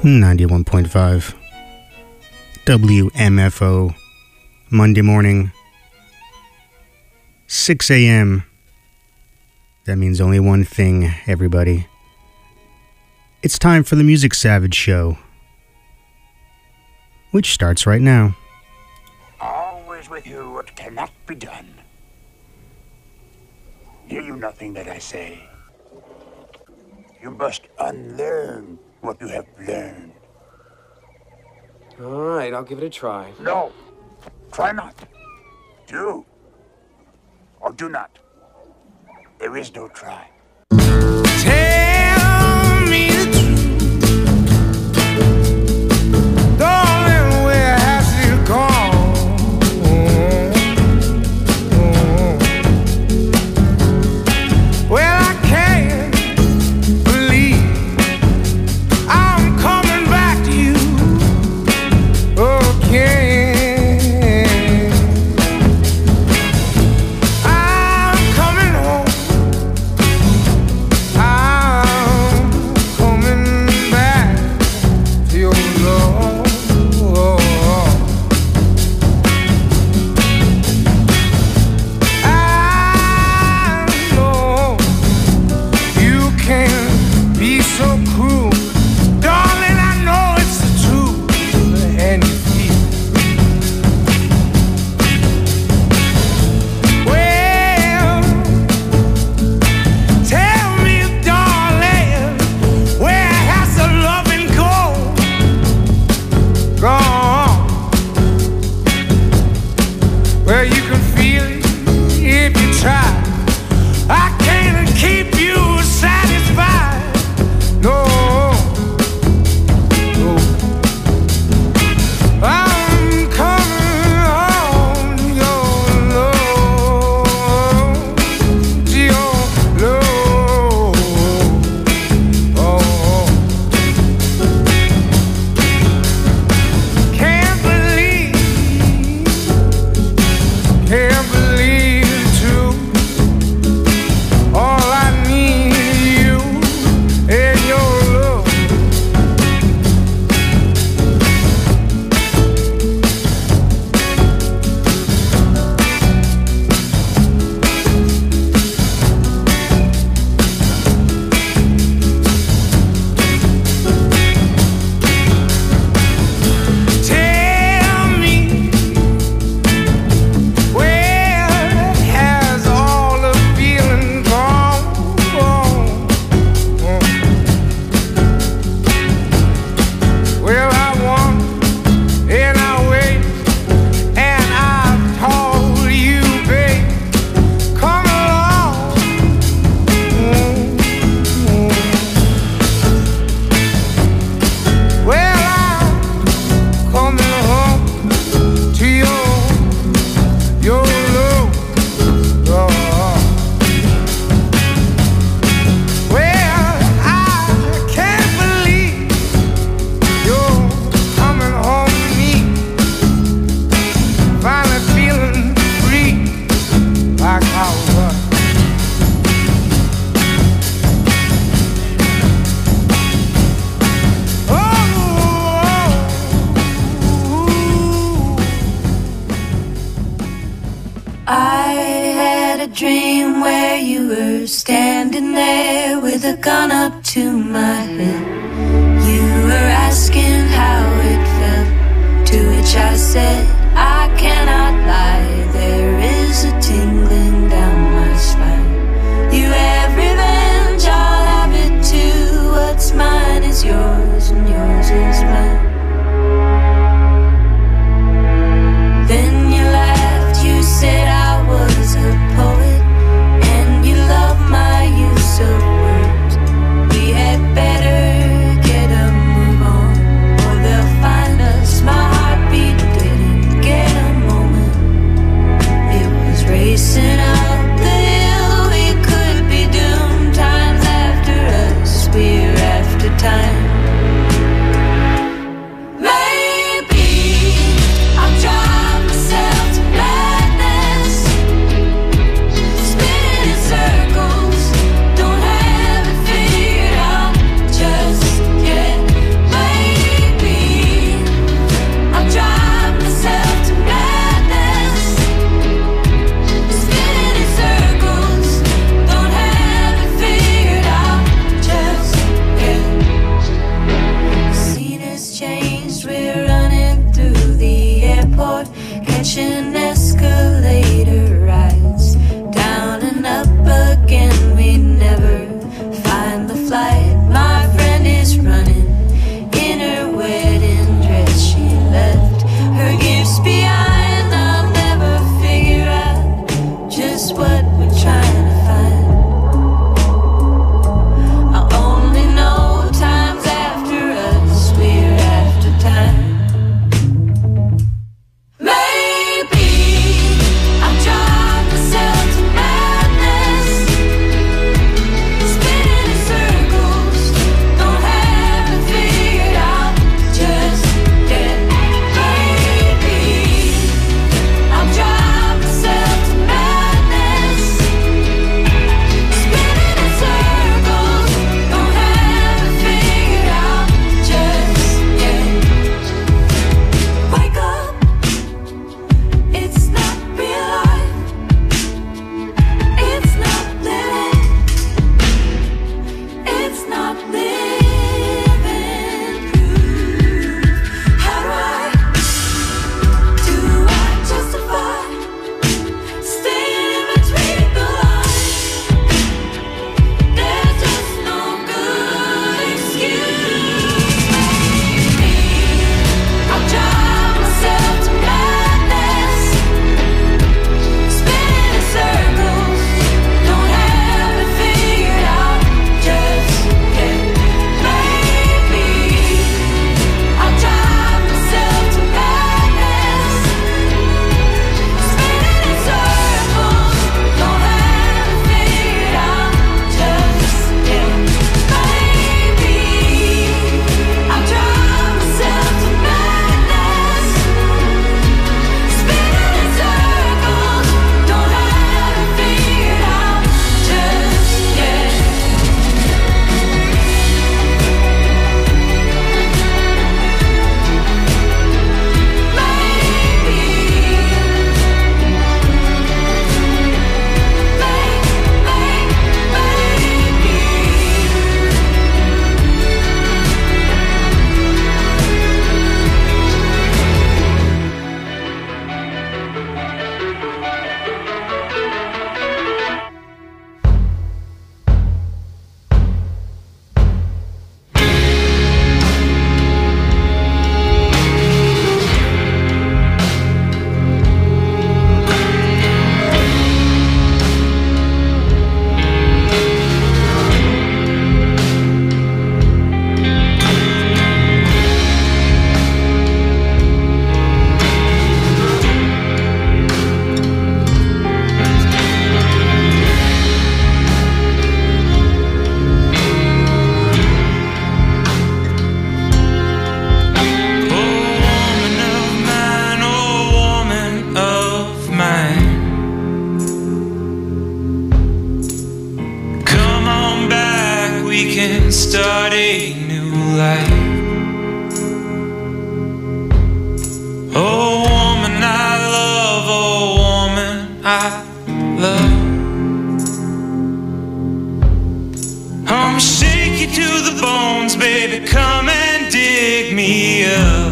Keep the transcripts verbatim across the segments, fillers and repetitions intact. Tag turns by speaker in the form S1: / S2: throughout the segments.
S1: ninety-one point five W M F O, Monday morning, six a.m. That means only one thing, everybody. It's time for the Music Savage Show, which starts right now.
S2: Always with you what cannot be done. Hear you nothing that I say. You must unlearn what you have learned.
S3: All right, I'll give it a try.
S2: No, try not. Do or do not. There is no try.
S4: Tell me the truth, darling, where has it gone? Well, I can't believe I'm coming back to you again. I'm coming home.
S5: Better get a move on, or they'll find us. My heartbeat didn't
S4: start a new life. Oh woman I love, oh woman I love. I'm shake you to the bones, baby, come and dig me up.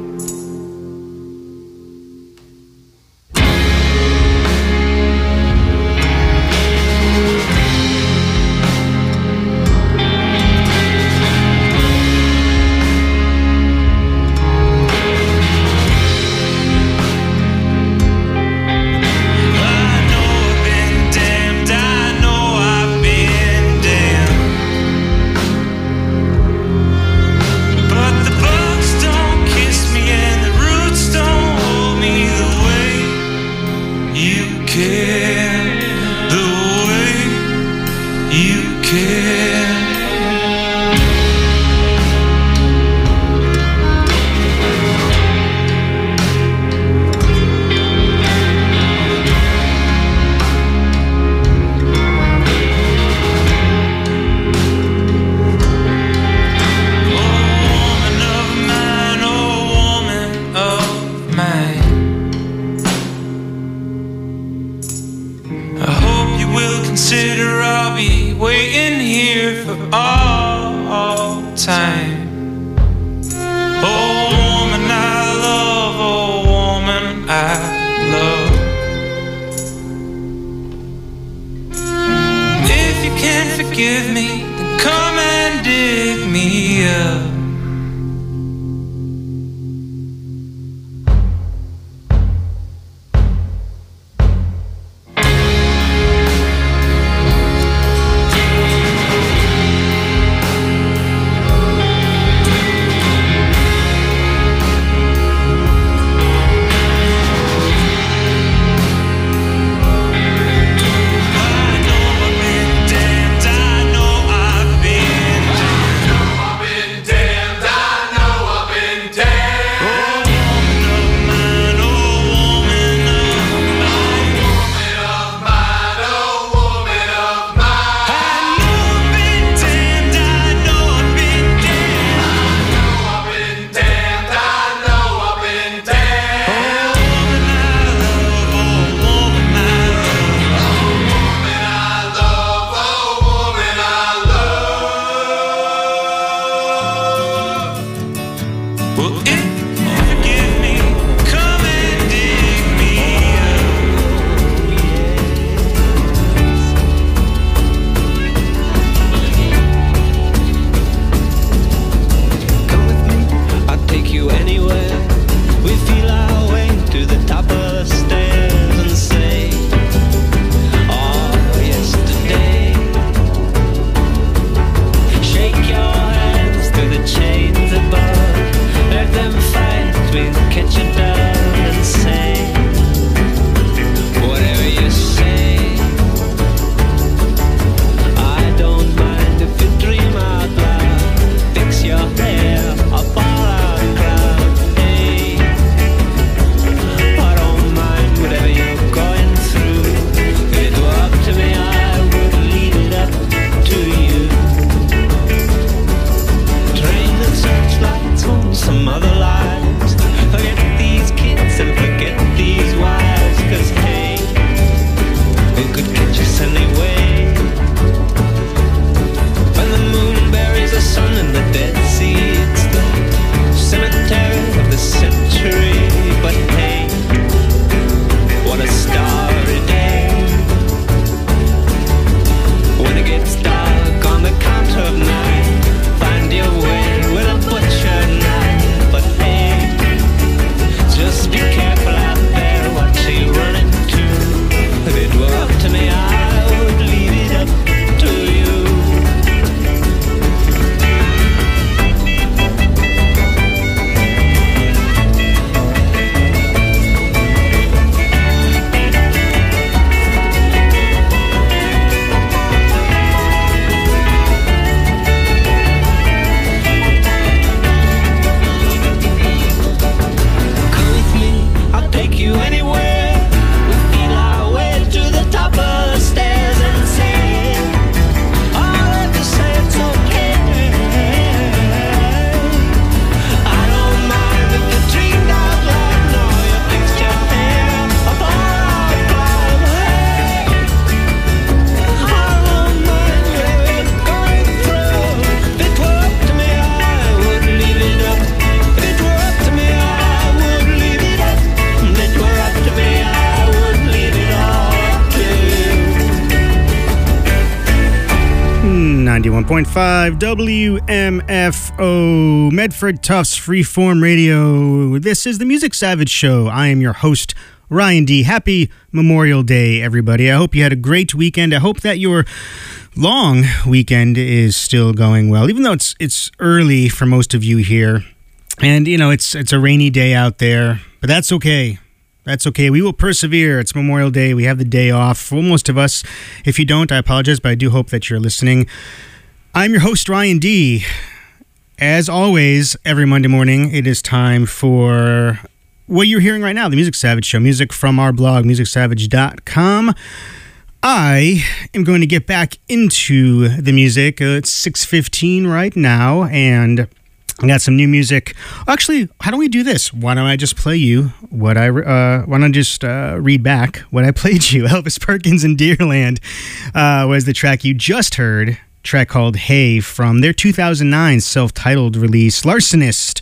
S4: Consider I'll be waiting here for all time. Oh woman I love, oh woman I love. If you can't forgive me, then come and dig me up.
S1: ninety-one point five W M F O, Medford Tufts Freeform Radio. This is the Music Savage Show. I am your host, Ryan D. Happy Memorial Day, everybody. I hope you had a great weekend. I hope that your long weekend is still going well, even though it's it's early for most of you here. And, you know, it's it's a rainy day out there, but that's okay. That's okay. We will persevere. It's Memorial Day. We have the day off for most of us. If you don't, I apologize, but I do hope that you're listening. I'm your host, Ryan D. As always, every Monday morning, it is time for what you're hearing right now, the Music Savage Show, music from our blog, music savage dot com. I am going to get back into the music. Uh, it's six fifteen right now, and I got some new music. Actually, how don't we do this? Why don't I just play you what I, uh, why don't I just uh, read back what I played you? Elvis Perkins and Deerland uh, was the track you just heard, track called Hey, from their two thousand nine self-titled release, Larcenist.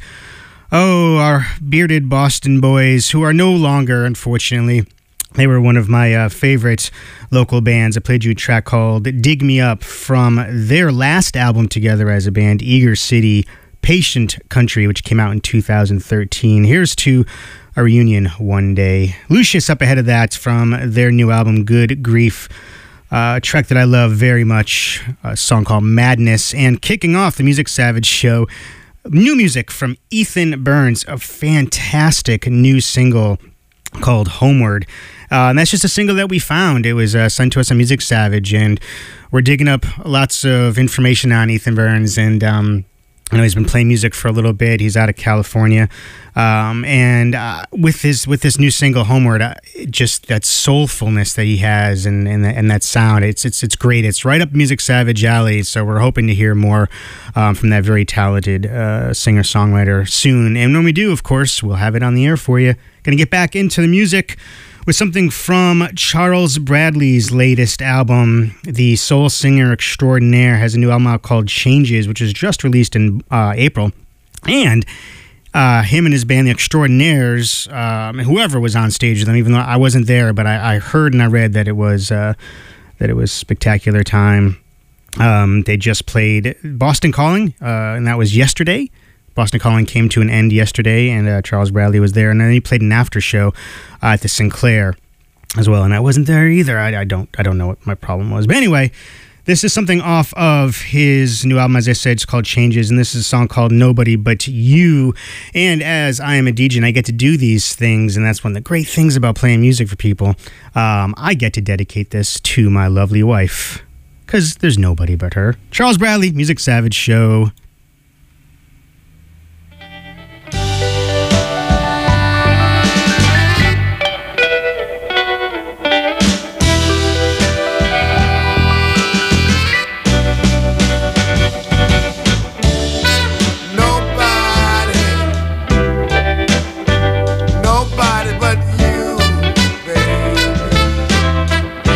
S1: Oh, our bearded Boston boys, who are no longer, unfortunately. They were one of my uh, favorite local bands. I played you a track called Dig Me Up from their last album together as a band, Eager City Patient Country, which came out in two thousand thirteen. Here's to a reunion one day. Lucius up ahead of that from their new album, Good Grief. Uh, a track that I love very much, a song called Madness. And kicking off the Music Savage Show, new music from Ethan Burns, a fantastic new single called Homeward. Uh, and that's just a single that we found. It was uh, sent to us on Music Savage, and we're digging up lots of information on Ethan Burns, and um, I know he's been playing music for a little bit. He's out of California, um, and uh, with his with this new single Homeward, uh, just that soulfulness that he has, and and, the, and that sound, it's it's it's great. It's right up Music Savage alley. So we're hoping to hear more um, from that very talented uh, singer songwriter soon. And when we do, of course, we'll have it on the air for you. Gonna get back into the music with something from Charles Bradley's latest album. The soul singer extraordinaire has a new album out called Changes, which was just released in uh, April. And uh, him and his band, The Extraordinaires, um, whoever was on stage with them, even though I wasn't there, but I, I heard and I read that it was uh, that it was spectacular time. Um, they just played Boston Calling, uh, and that was yesterday. Boston Calling came to an end yesterday, and uh, Charles Bradley was there, and then he played an after show uh, at the Sinclair as well, and I wasn't there either. I, I don't I don't know what my problem was, but anyway, this is something off of his new album, as I said. It's called Changes, and this is a song called Nobody But You. And as I am a D J and I get to do these things, and that's one of the great things about playing music for people, um, I get to dedicate this to my lovely wife, because there's nobody but her. Charles Bradley, Music Savage Show.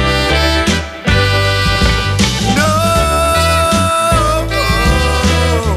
S3: No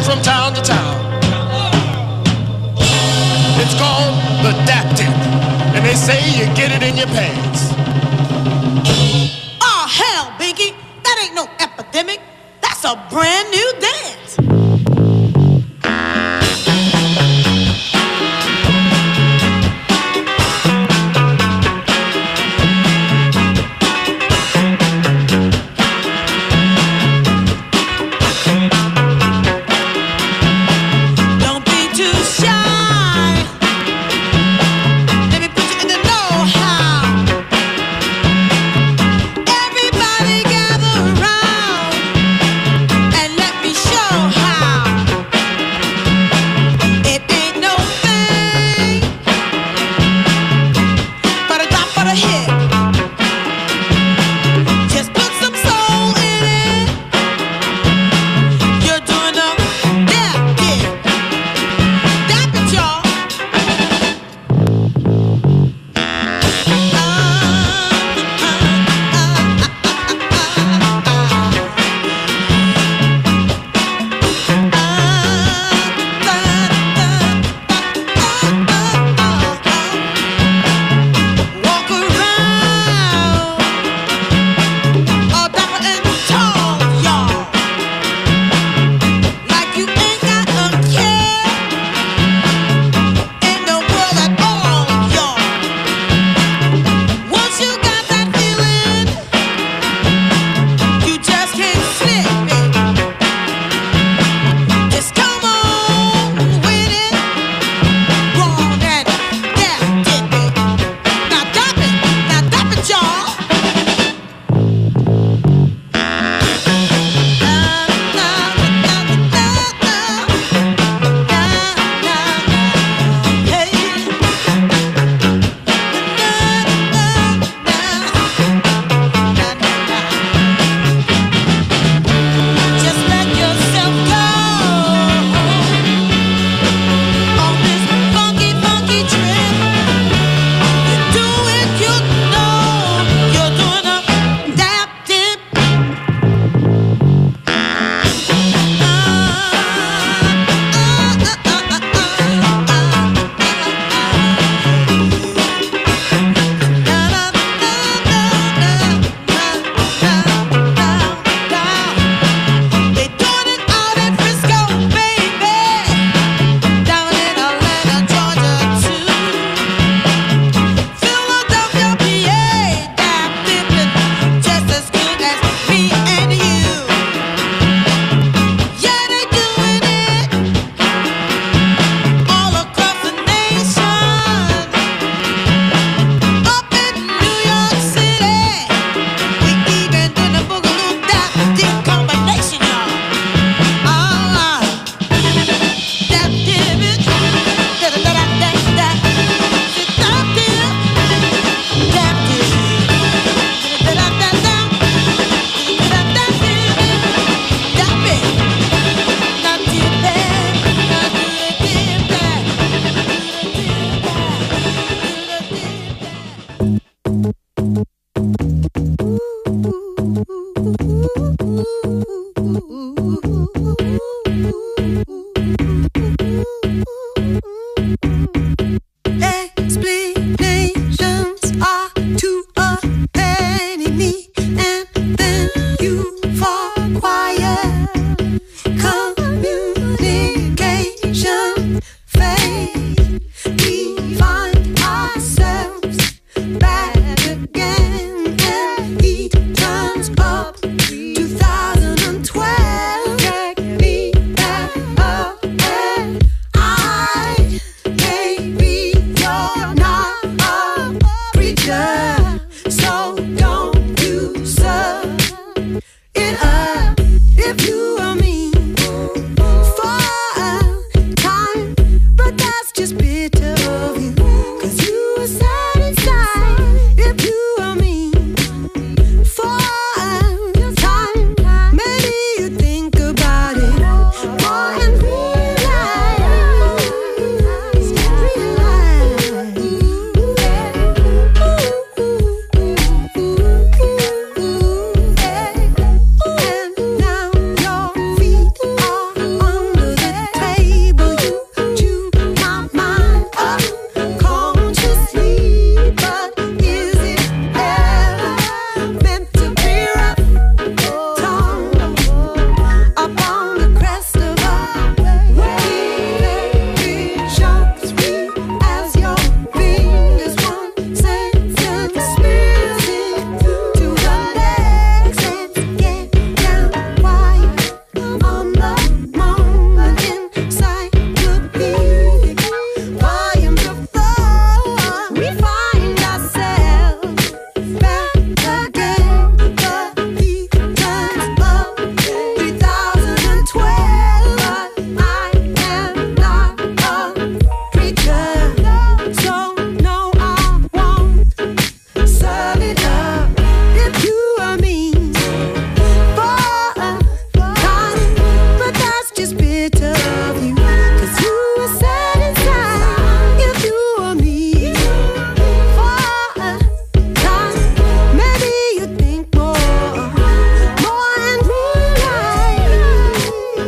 S3: from town to town. It's called the Daptic, and they say you get it in your pants.
S5: Oh, hell, Binky, that ain't no epidemic. That's a brand new dance.
S6: Everybody gather around and let me show love you, 'cause you are satisfied if you were me. For a time, maybe you think more, more and realize.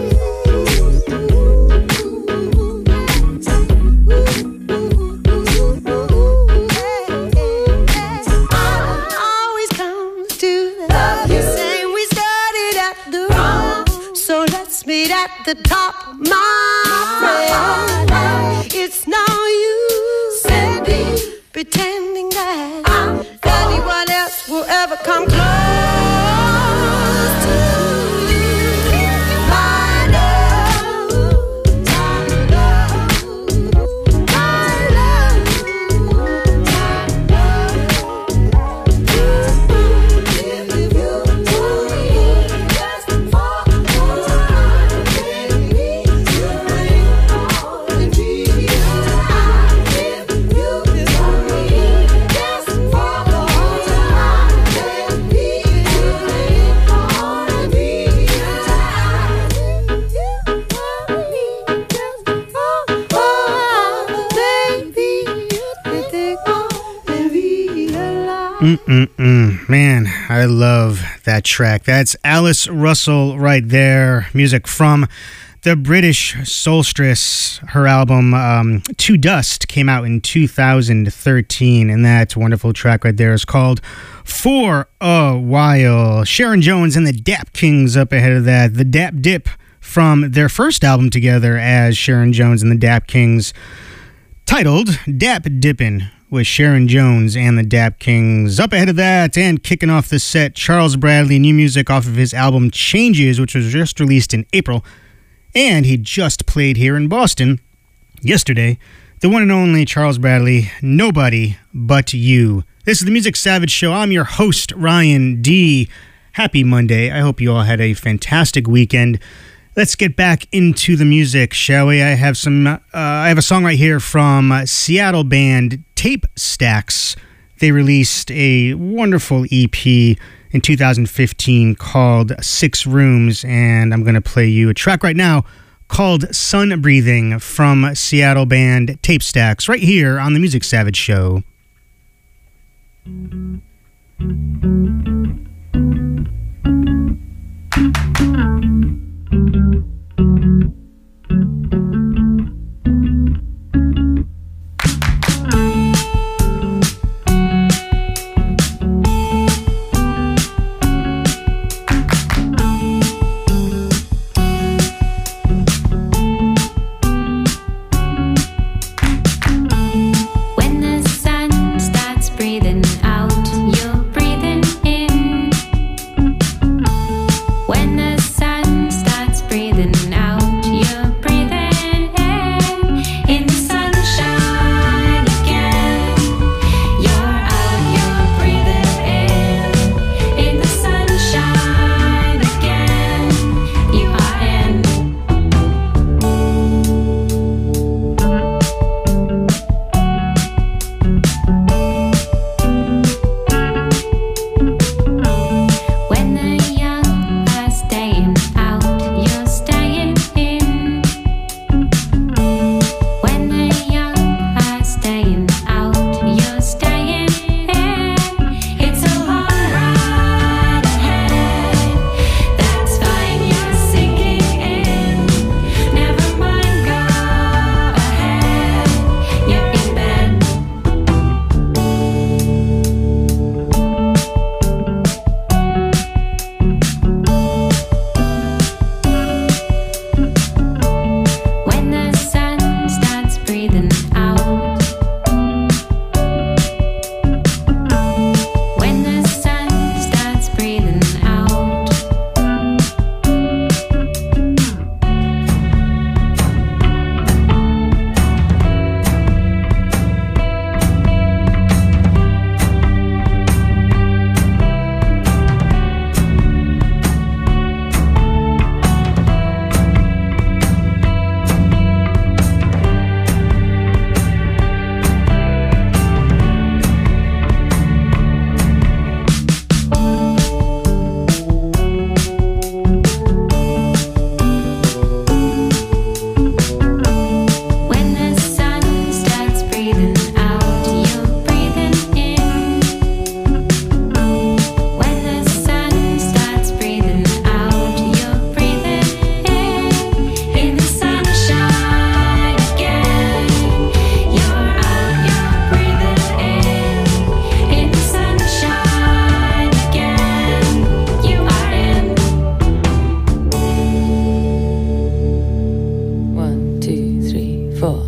S6: Always comes to the same. We started at the wrong, so let's meet at the top, my friend. It's no use pretending that anyone else will ever come close to you. My love, my love, my love, if you do me just for one, baby, you ain't gonna be alive. If you do me just for one, baby, you ain't gonna be alive. If you do me just for one, baby, you ain't gonna be alive.
S1: Mm-mm-mm. Man, I love that track. That's Alice Russell right there. Music from the British Solstice. Her album, um, To Dust, came out in two thousand thirteen, and that wonderful track right there is called For a While. Sharon Jones and the Dap Kings up ahead of that. The Dap Dip from their first album together as Sharon Jones and the Dap Kings, titled Dap Dippin' with Sharon Jones and the Dap Kings. Up ahead of that and kicking off the set, Charles Bradley, new music off of his album Changes, which was just released in April. And he just played here in Boston yesterday. The one and only Charles Bradley, Nobody But You. This is the Music Savage Show. I'm your host, Ryan D. Happy Monday. I hope you all had a fantastic weekend. Let's get back into the music, shall we? I have some. Uh, I have a song right here from Seattle band Tape Stacks. They released a wonderful E P in two thousand fifteen called Six Rooms, and I'm going to play you a track right now called Sun Breathing from Seattle band Tape Stacks right here on the Music Savage Show.
S7: When the sun starts breathing out, you're breathing in. people.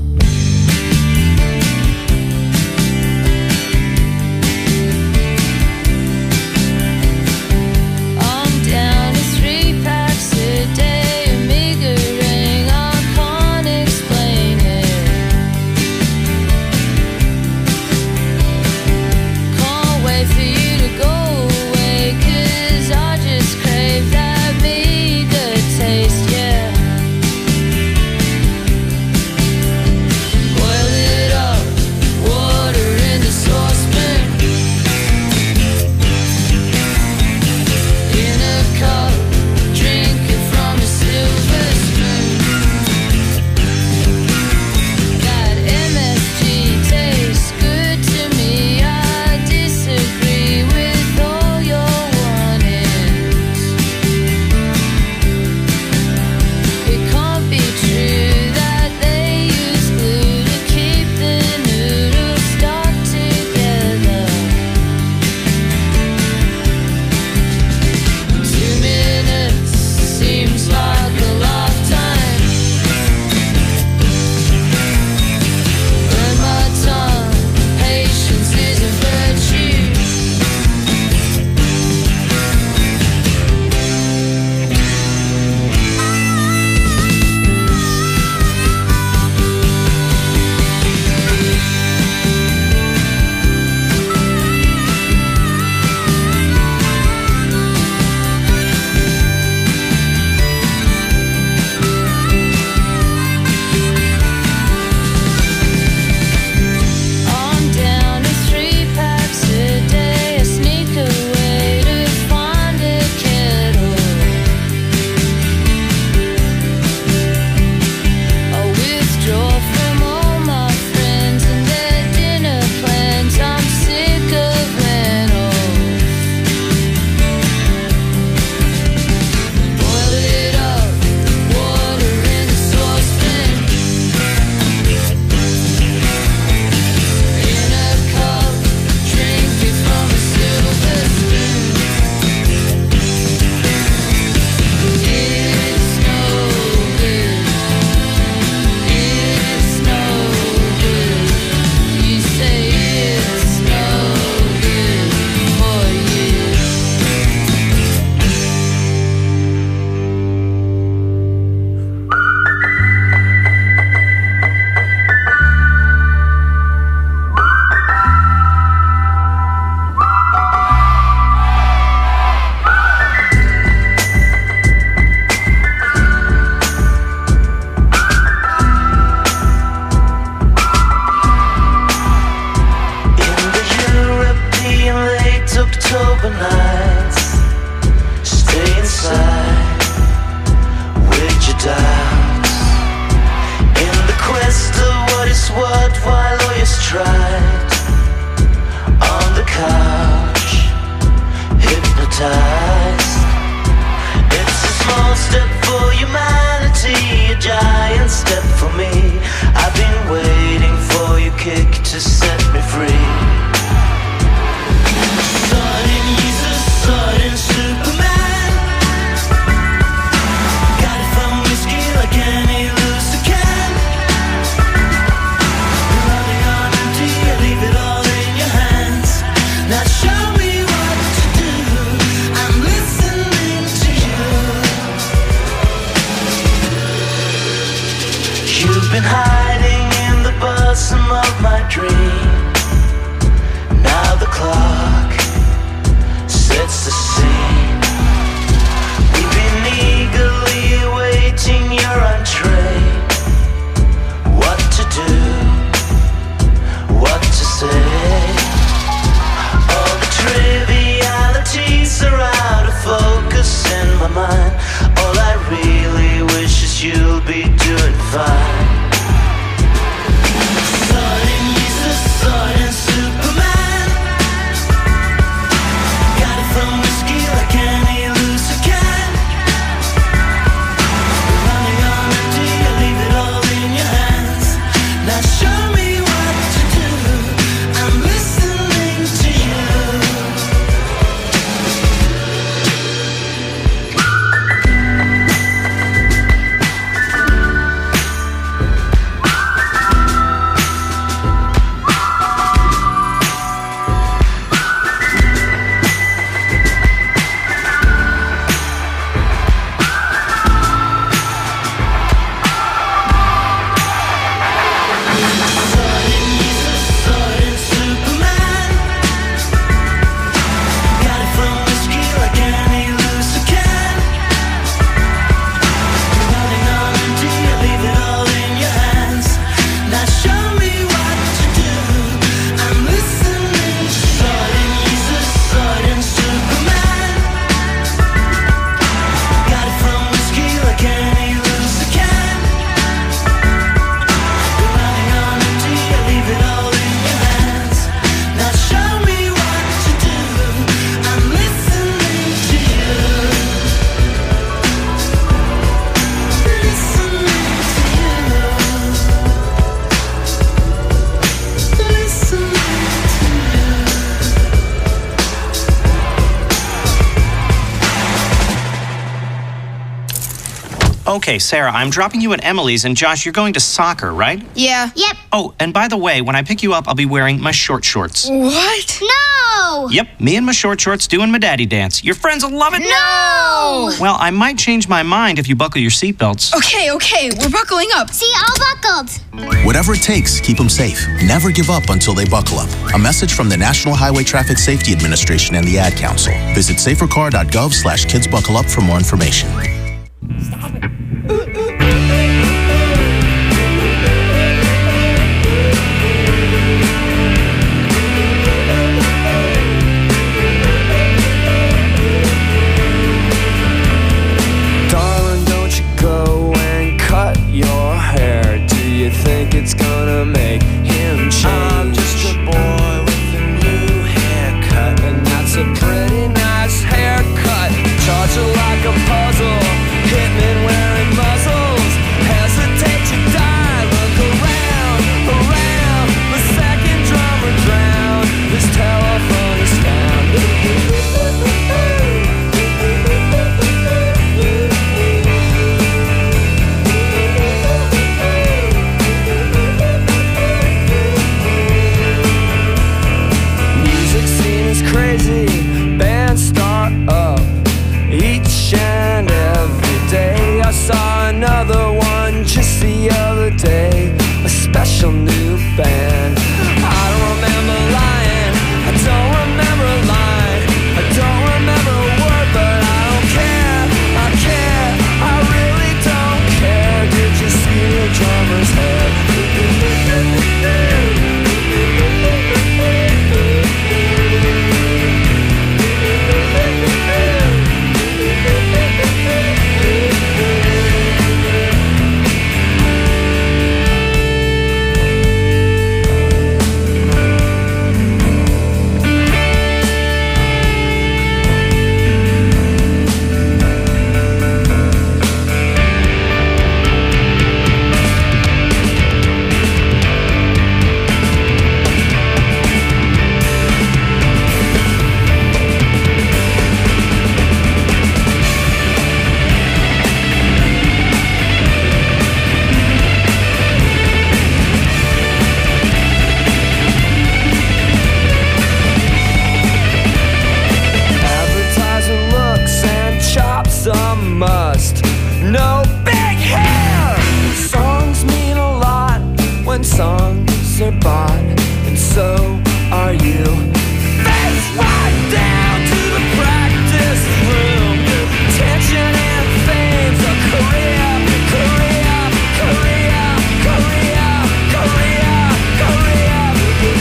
S8: Got it from whiskey like any
S7: Okay, Sarah, I'm dropping you at Emily's, and Josh, you're going to soccer, right?
S8: Yeah.
S9: Yep.
S7: Oh, and by the way, when I pick you up, I'll be wearing my short shorts.
S8: What?
S9: No!
S7: Yep, me and my short shorts doing my daddy dance. Your friends will love it.
S9: No!
S7: Well, I might change my mind if you buckle your seatbelts.
S8: Okay, okay, we're buckling up.
S9: See, all buckled.
S10: Whatever it takes, keep them safe. Never give up until they buckle up. A message from the National Highway Traffic Safety Administration and the Ad Council. Visit safercar.gov slash kids buckle up for more information.
S6: Stop it.
S11: Darling, don't you go and cut your hair. Do you think it's gonna make him change? I'm just a boy with a new haircut, and that's a pretty nice haircut. Charge it like a puzzle, hitman wearing muzzles. Hesitate to die, look around, around. The second drummer drowned, this telephone is found. Music scene is crazy, bands start up each and every day. I saw another one just the other day, a special new band. I don't remember lying, I don't remember a line, I don't remember a word, but I don't care, I care, I really don't care. Did you see the drummer's head? Advertising looks and chops a must. No big hair. Songs mean a lot when songs are bought, and so are you. Face right down to the practice room. Tension and fame's a career, career, career, career, career,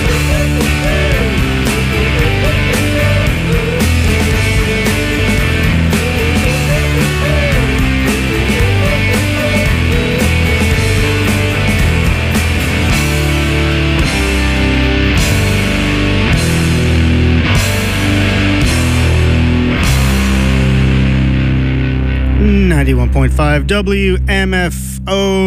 S1: ninety-one point five W M F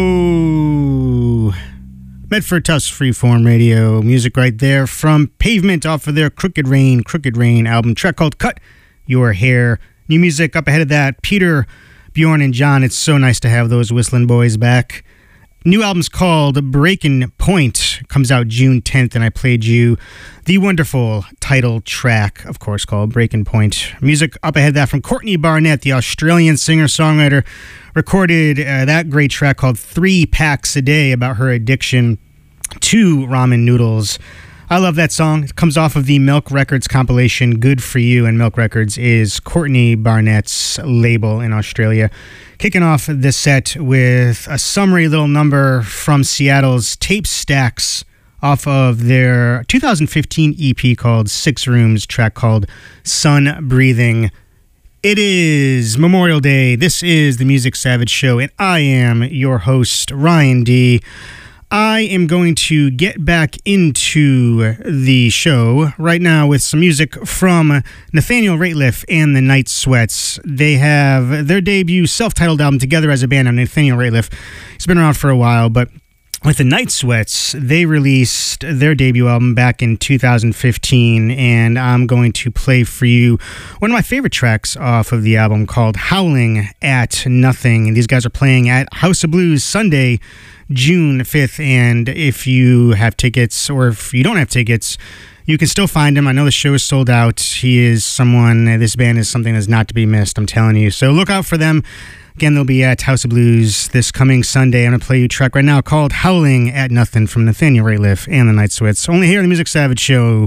S1: O. Medford Tufts Freeform Radio. Music right there from Pavement off of their Crooked Rain, Crooked Rain album. Track called Cut Your Hair. New music up ahead of that. Peter, Bjorn, and John. It's so nice to have those Whistling Boys back. New album's called Breaking Point. Comes out June tenth, and I played you the wonderful title track, of course, called Breaking Point. Music up ahead of that from Courtney Barnett, the Australian singer-songwriter, recorded uh, that great track called Three Packs a Day about her addiction to ramen noodles. I love that song. It comes off of the Milk Records compilation Good For You, and Milk Records is Courtney Barnett's label in Australia. Kicking off this set with a summary little number from Seattle's Tape Stacks off of their two thousand fifteen E P called Six Rooms, track called Sun Breathing. It is Memorial Day. This is the Music Savage Show, and I am your host, Ryan D. I am going to get back into the show right now with some music from Nathaniel Rateliff and the Night Sweats. They have their debut self-titled album together as a band on Nathaniel Rateliff. He's been around for a while, but with the Night Sweats. They released their debut album back in two thousand fifteen, and I'm going to play for you one of my favorite tracks off of the album called Howling at Nothing. These guys are playing at House of Blues Sunday, June fifth, and if you have tickets or if you don't have tickets, you can still find him. I know the show is sold out. He is someone, this band is something that's not to be missed, I'm telling you. So look out for them. Again, they'll be at House of Blues this coming Sunday. I'm going to play you a track right now called Howling at Nothing from Nathaniel Rateliff and the Night Sweats. Only here on the Music Savage Show.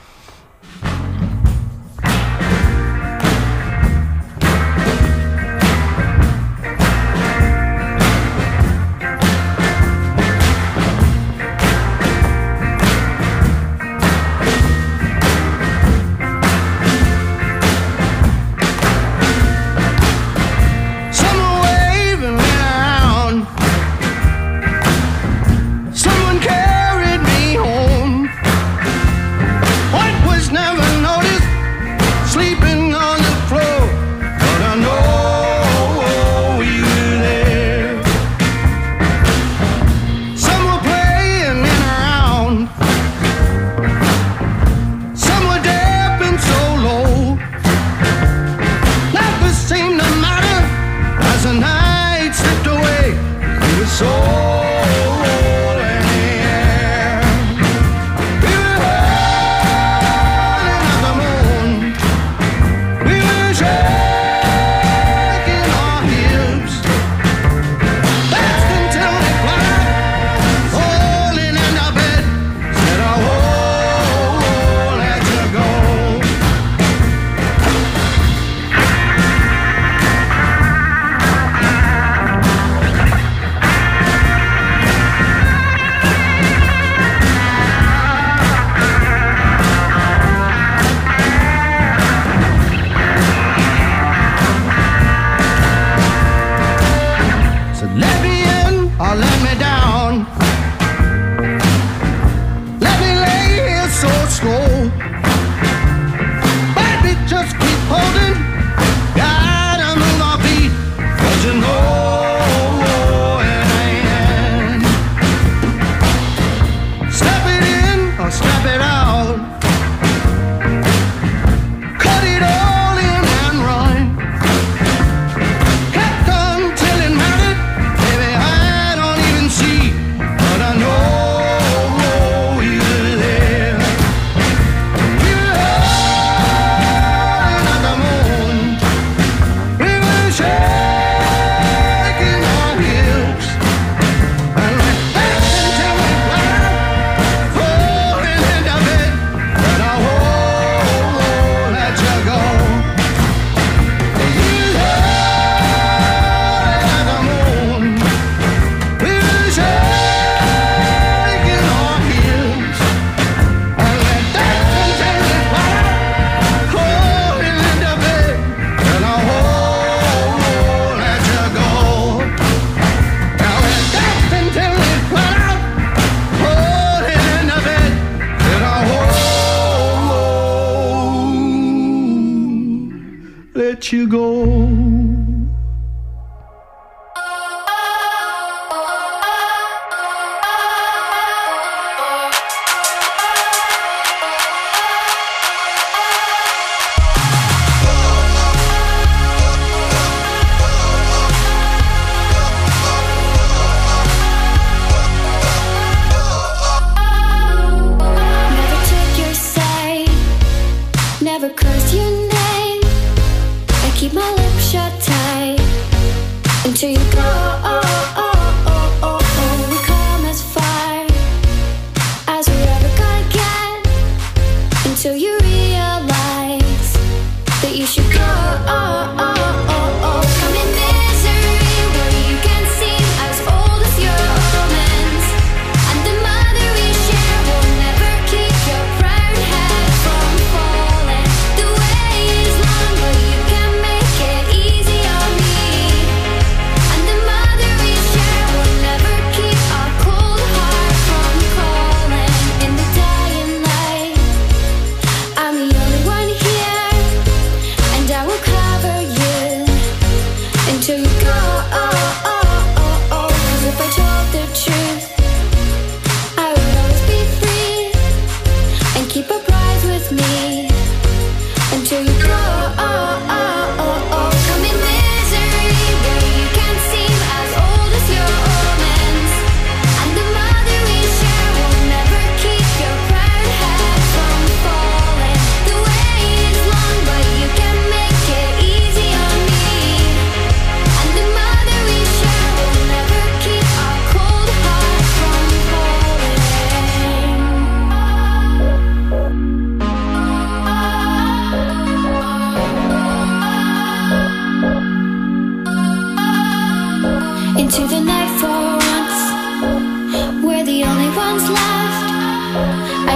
S12: let you go.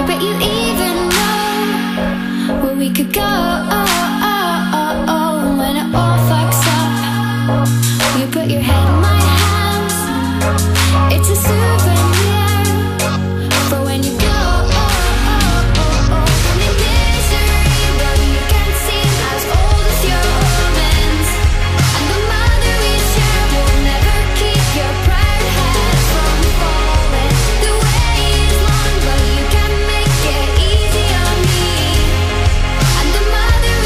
S12: I bet you even know where we could go. When it all fucks up, you put your head in my hands. It's a souvenir for when you go. I'm in misery, but you can't seem as old as your omens. And the mother we share will never keep your proud head from falling. The way is long, but you can make it easy on me. And the mother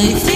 S6: life.